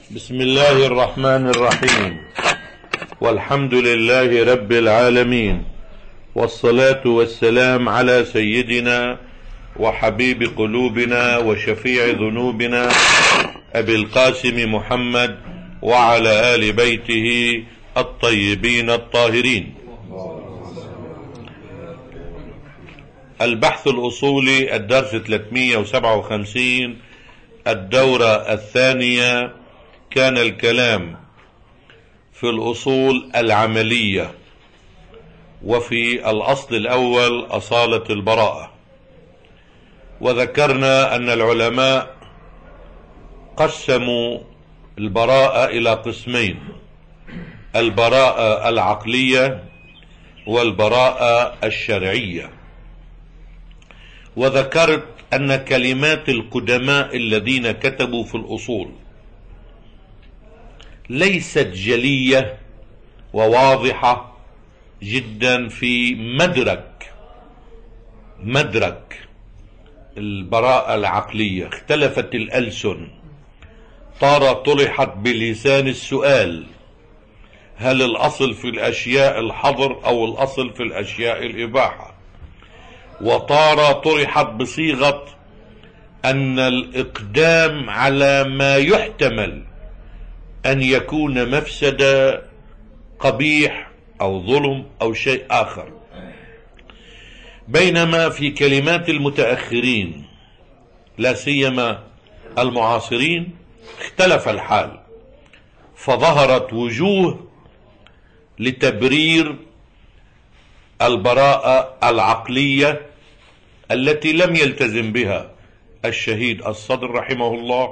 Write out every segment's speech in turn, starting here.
بسم الله الرحمن الرحيم، والحمد لله رب العالمين، والصلاة والسلام على سيدنا وحبيب قلوبنا وشفيع ذنوبنا أبي القاسم محمد وعلى آل بيته الطيبين الطاهرين. البحث الأصولي، الدرس 357، الدورة الثانية. كان الكلام في الأصول العملية، وفي الأصل الأول أصالة البراءة، وذكرنا أن العلماء قسموا البراءة إلى قسمين: البراءة العقلية والبراءة الشرعية. وذكرت أن كلمات القدماء الذين كتبوا في الأصول ليست جلية وواضحة جدا في مدرك البراءة العقلية. اختلفت الألسن، طرحت بلسان السؤال: هل الأصل في الأشياء الحظر أو الأصل في الأشياء الإباحة؟ طرحت بصيغة أن الإقدام على ما يحتمل أن يكون مفسدة، قبيح أو ظلم أو شيء آخر. بينما في كلمات المتأخرين لا سيما المعاصرين اختلف الحال، فظهرت وجوه لتبرير البراءة العقلية التي لم يلتزم بها الشهيد الصدر رحمه الله،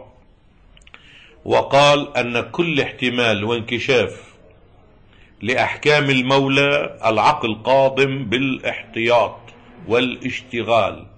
وقال أن كل احتمال وانكشاف لأحكام المولى العقل قاضم بالاحتياط والاشتغال،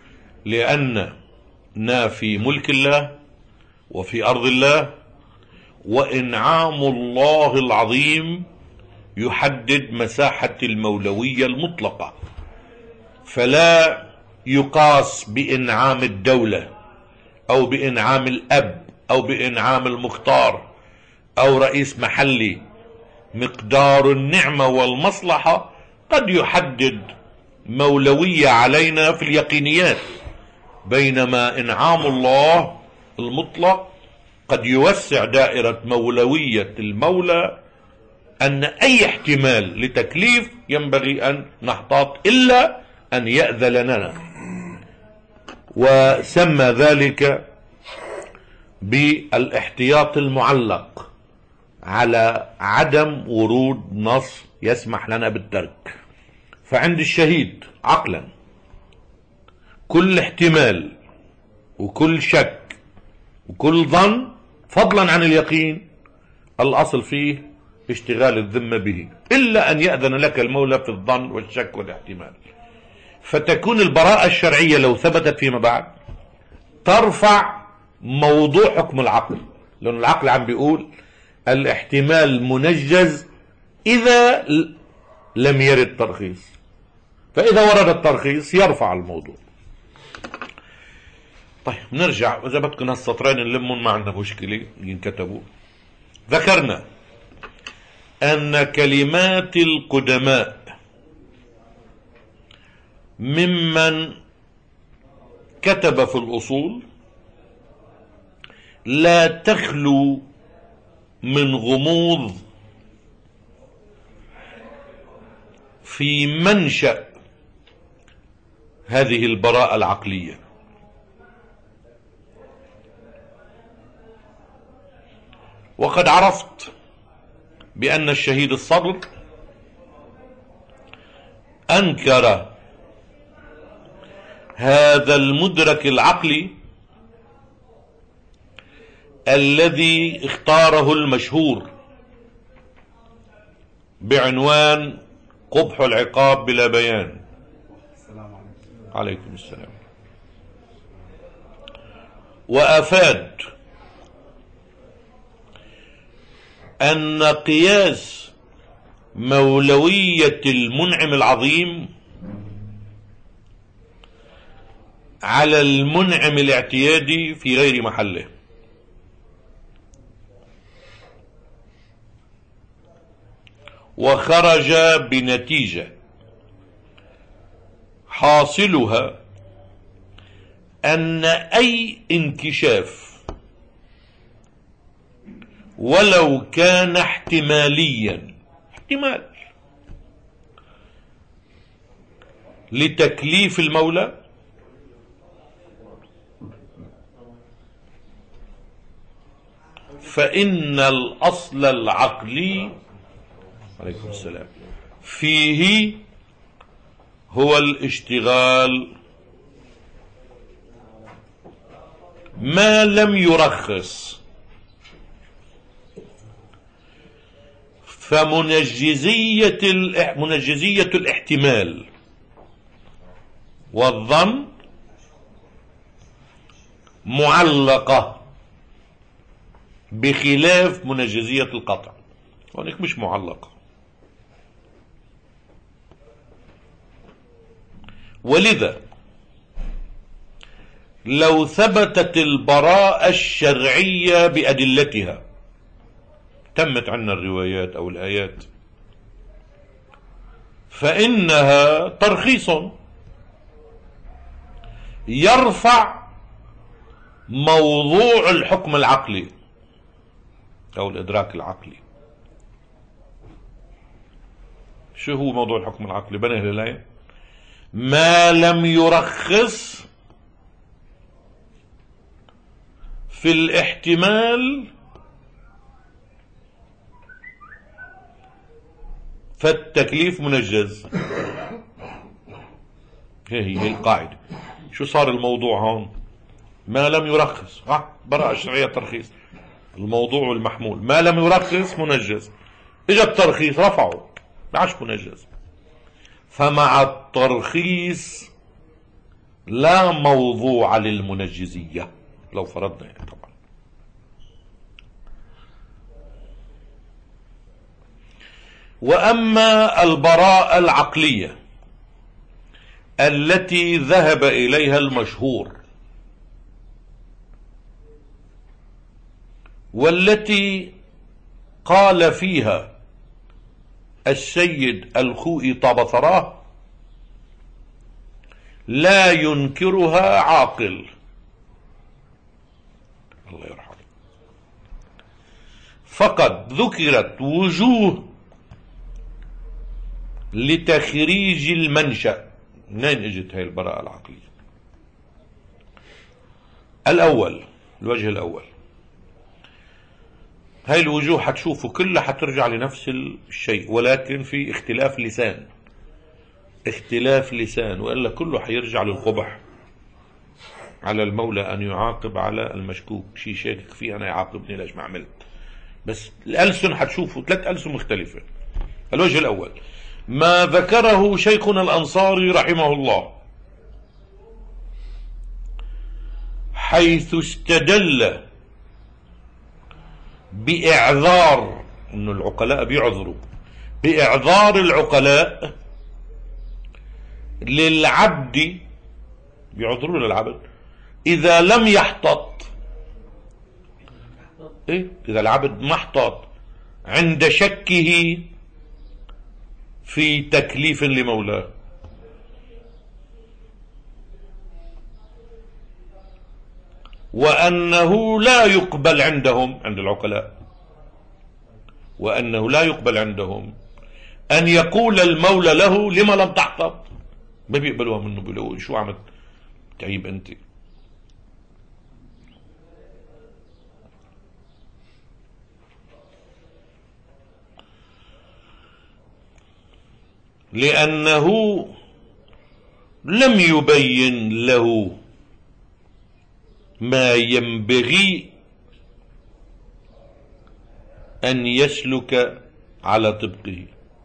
لأننا في ملك الله وفي أرض الله، وإنعام الله العظيم يحدد مساحة المولوية المطلقة، فلا يقاس بإنعام الدولة أو بإنعام الأب أو بإنعام المختار أو رئيس محلي. مقدار النعمة والمصلحة قد يحدد مولوية علينا في اليقينيات، بينما إنعام الله المطلق قد يوسع دائرة مولوية المولى، أن أي احتمال لتكليف ينبغي أن نحتاط إلا أن يأذن لنا، وسمى ذلك بالاحتياط المعلق على عدم ورود نص يسمح لنا بالترك. فعند الشهيد عقلا كل احتمال وكل شك وكل ظن فضلا عن اليقين الأصل فيه اشتغال الذمة به، إلا أن يأذن لك المولى في الظن والشك والاحتمال. فتكون البراءة الشرعية لو ثبتت فيما بعد ترفع موضوع حكم العقل، لأن العقل عم بيقول الاحتمال منجز إذا لم يرد ترخيص، فإذا ورد الترخيص يرفع الموضوع. طيب نرجع، إذا بدكم هالسطرين نلمهم ما عندنا مشكلة ينكتبوا. ذكرنا أن كلمات القدماء ممن كتب في الأصول لا تخلو من غموض في منشأ هذه البراءة العقلية. وقد عرفت بأن الشهيد الصدر أنكر هذا المدرك العقلي الذي اختاره المشهور بعنوان قبح العقاب بلا بيان. عليكم السلام. وأفاد أن قياس مولوية المنعم العظيم على المنعم الاعتيادي في غير محله، وخرج بنتيجة حاصلها أن أي انكشاف ولو كان احتماليا، احتمال لتكليف المولى، فإن الأصل العقلي عليكم السلام فيه هو الاشتغال، ما لم يرخص. فمنجزية الاحتمال والظن معلقة بخلاف منجزية القطع، هونيك مش معلقة. ولذا لو ثبتت البراءة الشرعية بأدلتها، تمت عنا الروايات أو الآيات، فإنها ترخيص يرفع موضوع الحكم العقلي أو الإدراك العقلي. شو هو موضوع الحكم العقلي؟ بني الهلالين ما لم يرخص في الاحتمال فالتكليف منجز. هي القاعدة. شو صار الموضوع هون؟ ما لم يرخص، براءة الشرعية ترخيص، الموضوع المحمول ما لم يرخص منجز، اجى الترخيص رفعه بعش منجز. فمع الترخيص لا موضوع للمنجزية لو فرضنا يعني طبعا. وأما البراءة العقلية التي ذهب إليها المشهور والتي قال فيها السيد الخوئي طاب ثراه لا ينكرها عاقل، الله يرحمه، فقد ذكرت وجوه لتخريج المنشأ. منين اجت هاي البراءة العقلية؟ الأول، الوجه الأول، هاي الوجوه حتشوفوا كلها حترجع لنفس الشيء، ولكن في اختلاف لسان، اختلاف لسان، وإلا كله حيرجع للقبح على المولى أن يعاقب على المشكوك. شيء شاكك فيه أنا يعاقبني ليش ما عملت. بس الألسن حتشوفوا 3 ألسن مختلفة. الوجه الأول ما ذكره شيخنا الأنصاري رحمه الله، حيث استدل بإعذار، إن العقلاء بيعذروا، بإعذار العقلاء للعبد، بيعذروا للعبد إذا لم يحتط، إذا العبد ما احتط عند شكه في تكليف لمولاه، وأنه لا يقبل عندهم، عند العقلاء، وأنه لا يقبل عندهم أن يقول المولى له لما لم تحتط. ما بيقبلوها منه، بيقولوا شو عملت تعيب أنت. لأنه لم يبين له ما ينبغي أن يسلك على طبقه.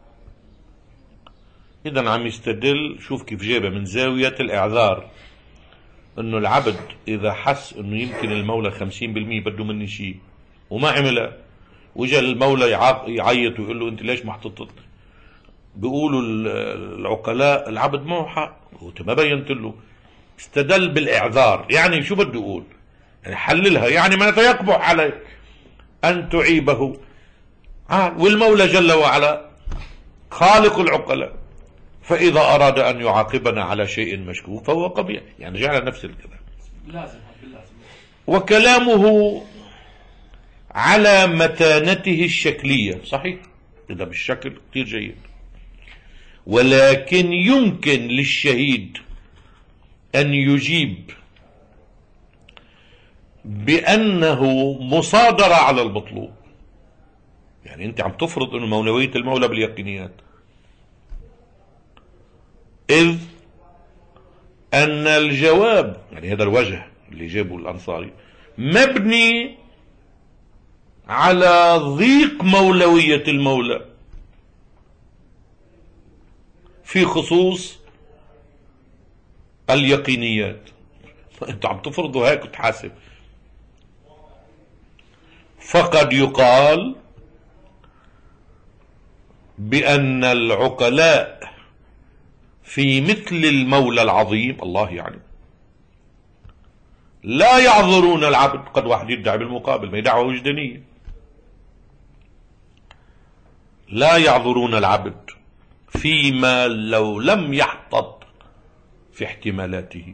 إذن عم يستدل، شوف كيف جابه من زاوية الإعذار، إنه العبد إذا حس إنه يمكن المولى 50% بده مني شيء وما عمله، وجا المولى يعيط ويقول له أنت ليش ما حطيت، بيقولوا العقلاء العبد ما هو حق وانت ما بينت له. استدل بالإعذار، يعني شو بده يقول؟ يعني حللها، يعني ما يقبح عليك أن تعيبه. والمولى جل وعلا خالق العقلاء، فإذا أراد أن يعاقبنا على شيء مشكوك فهو قبيح، يعني جعل نفس الكلام لازم. وكلامه على متانته الشكلية صحيح، إذا بالشكل كثير جيد، ولكن يمكن للشهيد أن يجيب بأنه مصادرة على المطلوب. يعني أنت عم تفرض أنه مولوية المولى باليقينيات، إذ أن الجواب، يعني هذا الوجه اللي جابه الأنصاري، مبني على ضيق مولوية المولى في خصوص اليقينيات. أنت عم تفرضوا هيك وتحاسب. فقد يقال بأن العقلاء في مثل المولى العظيم الله يعني لا يعذرون العبد. قد واحد يدعي بالمقابل، ما دعوة وجدانية، لا يعذرون العبد فيما لو لم يحتط في احتمالاته.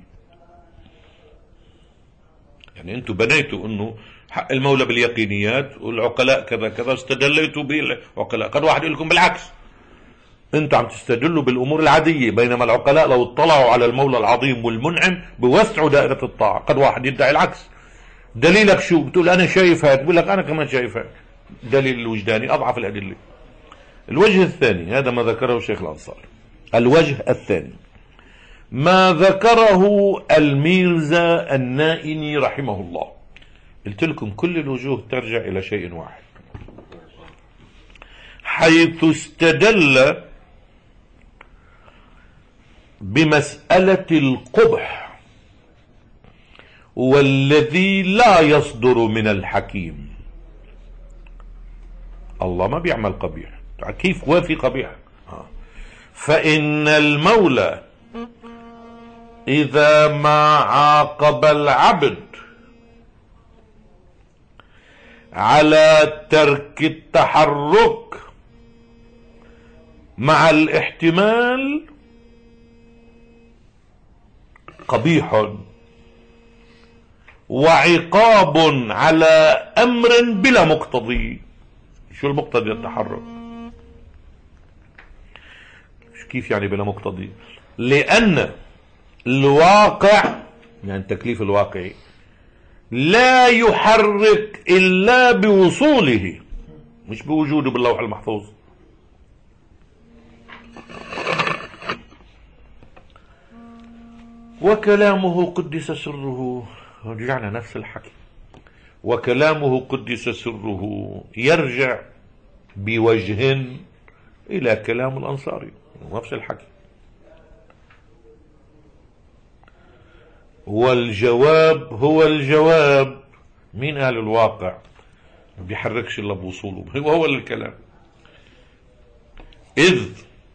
يعني انتم بنيتوا انه حق المولى باليقينيات والعقلاء كذا كذا، استدليتوا بالعقلاء. قد واحد يقول لكم بالعكس، انتم عم تستدلوا بالامور العادية، بينما العقلاء لو اطلعوا على المولى العظيم والمنعم بوسعوا دائرة الطاعة. قد واحد يدعي العكس. دليلك شو؟ بتقول انا شايف هيك، بقول لك انا كمان شايف هيك. دليل الوجداني اضعف الادلة. الوجه الثاني، هذا ما ذكره الشيخ الأنصاري. الوجه الثاني ما ذكره الميرزا النائني رحمه الله. قلت لكم كل الوجوه ترجع إلى شيء واحد، حيث استدل بمسألة القبح والذي لا يصدر من الحكيم. الله ما بيعمل قبيح، كيف وافي قبيح؟ فإن المولى إذا ما عاقب العبد على ترك التحرك مع الاحتمال قبيح، وعقاب على أمر بلا مقتضي. شو المقتضي التحرك؟ كيف يعني بلا مقتضي؟ لأن الواقع، يعني التكليف الواقعي، لا يحرك إلا بوصوله، مش بوجوده باللوح المحفوظ. وكلامه قدس سره، رجعنا نفس الحكي، وكلامه قدس سره يرجع بوجه إلى كلام الأنصاري، نفس الحكي. والجواب هو الجواب. مين قال الواقع ما بيحركش إلا بوصوله؟ هو الكلام. إذ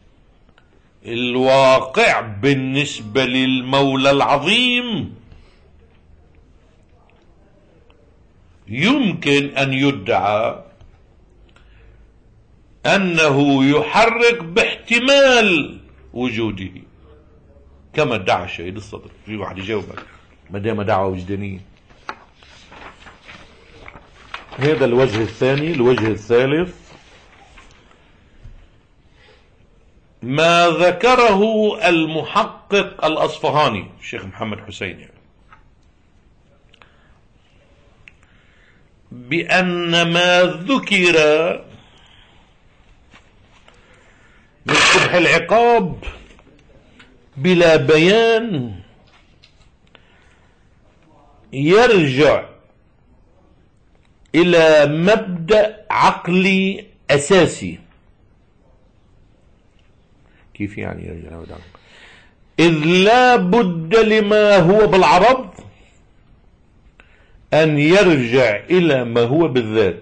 الواقع بالنسبة للمولى العظيم يمكن أن يدعى أنه يحرك باحتمال وجوده، كما ادعى الشهيد الصدر. في واحد يجاوبك ما دام دعوة وجدانية. هذا الوجه الثاني. الوجه الثالث ما ذكره المحقق الأصفهاني الشيخ محمد حسين، يعني بأن ما ذكر من قبح العقاب بلا بيان يرجع إلى مبدأ عقلي أساسي. كيف يعني يرجع إلى مبدأ عقلي؟ إذ لا بد لما هو بالعرض أن يرجع إلى ما هو بالذات.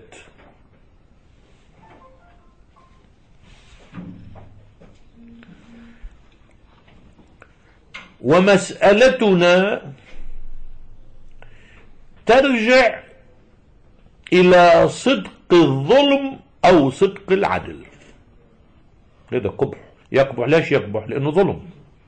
ومسألتنا ترجع إلى صدق الظلم أو صدق العدل. هذا قبح. يقبح. ليش يقبح؟ لأنه ظلم.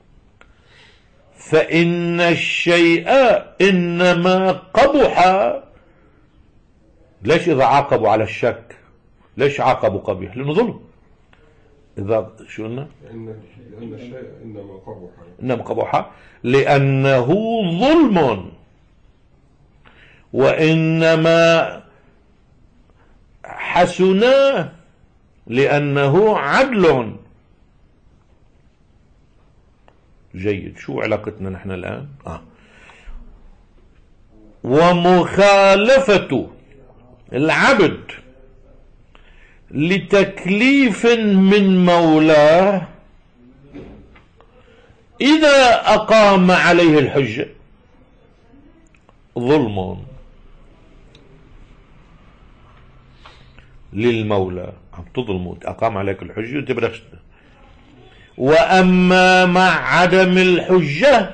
فإن الشيء إنما قبح. ليش إذا عاقبوا على الشك ليش عاقبوا قبيح؟ لأنه ظلم. إذا شو قلنا؟ لأن الشيء إنما قبح. إنما قبح لأنه ظلم، وإنما حسن لأنه عدل. جيد. شو علاقتنا نحن الآن؟ ومخالفة العبد لتكليف من مولاه إذا أقام عليه الحجة ظلم للمولى. عم تظلمه، أقام عليك الحجة وأنت بدك. وأما مع عدم الحجة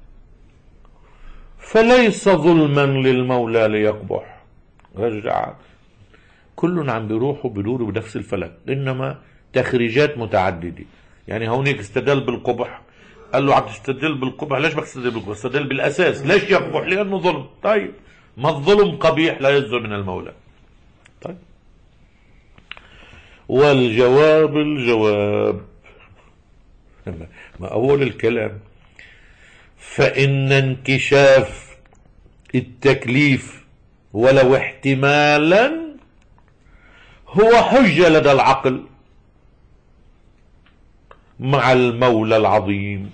فليس ظلما للمولى ليقبح. رجع كلهم عم بيروحوا بدوروا بنفس الفلك، إنما تخريجات متعددة. يعني هونيك استدل بالقبح، قال له عم تستدل بالقبح. ليش بدك تستدل بالقبح؟ استدل بالأساس. ليش يقبح؟ لأنه ظلم. طيب ما الظلم قبيح لا يصدر من المولى. طيب الجواب ما أول الكلام فإن انكشاف التكليف ولو احتمالا هو حجة لدى العقل مع المولى العظيم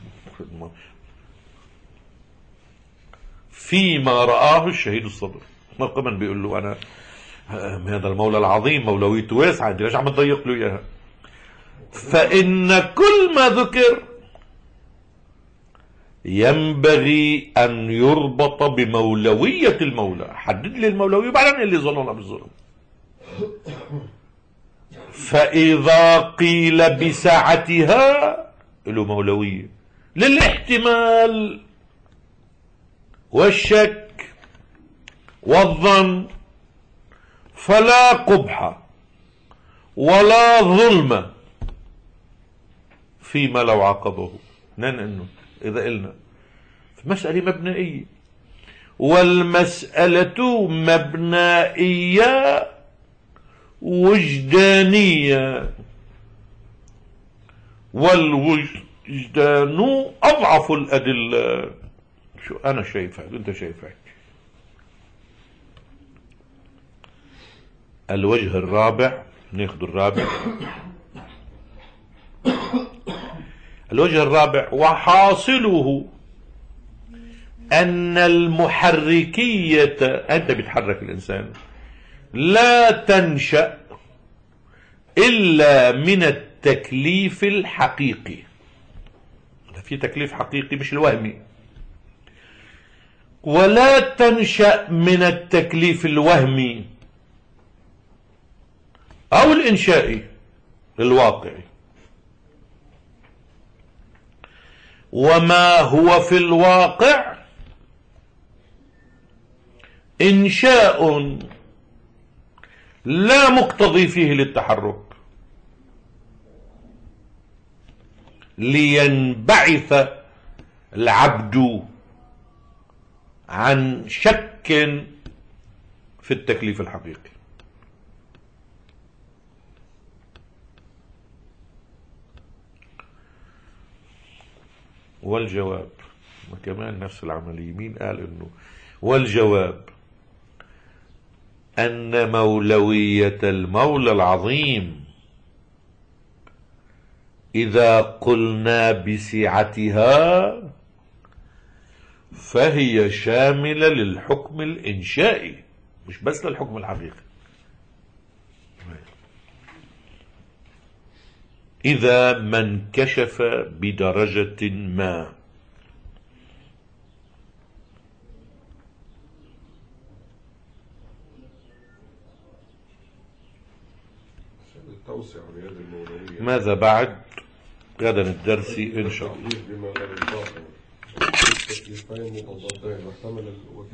فيما رآه الشهيد الصدر. ما كمان بيقول له أنا هذا المولى العظيم مولويته واسعة، ليش عم تضيق له إياها؟ فإن كل ما ذكر ينبغي أن يربط بمولوية المولى. حدد لي المولوية بعدين اللي ظلمنا بالظلم. فإذا قيل بسعتها له مولوية للاحتمال والشك والظن فلا قبح ولا ظلم فيما لو عاقبه. إنه إذا قلنا مسألة مبنائية، والمسألة مبنائية وجدانية، والوجدان أضعف الأدلة. شو أنا شايفها أنت شايفها. الوجه الرابع، ناخذ الرابع. الوجه الرابع وحاصله أن المحركية، أنت بتحرك الإنسان، لا تنشأ إلا من التكليف الحقيقي. في تكليف حقيقي مش الوهمي، ولا تنشأ من التكليف الوهمي أو الإنشائي الواقعي. وما هو في الواقع إنشاء لا مقتضي فيه للتحرك، لينبعث العبد عن شك في التكليف الحقيقي. والجواب وكمان نفس العملية. مين قال انه والجواب أن مولوية المولى العظيم إذا قلنا بسعتها فهي شاملة للحكم الإنشائي مش بس للحكم الحقيقي. إذا ما انكشف بدرجة ما. ماذا بعد؟ غدا الدرس إن شاء الله.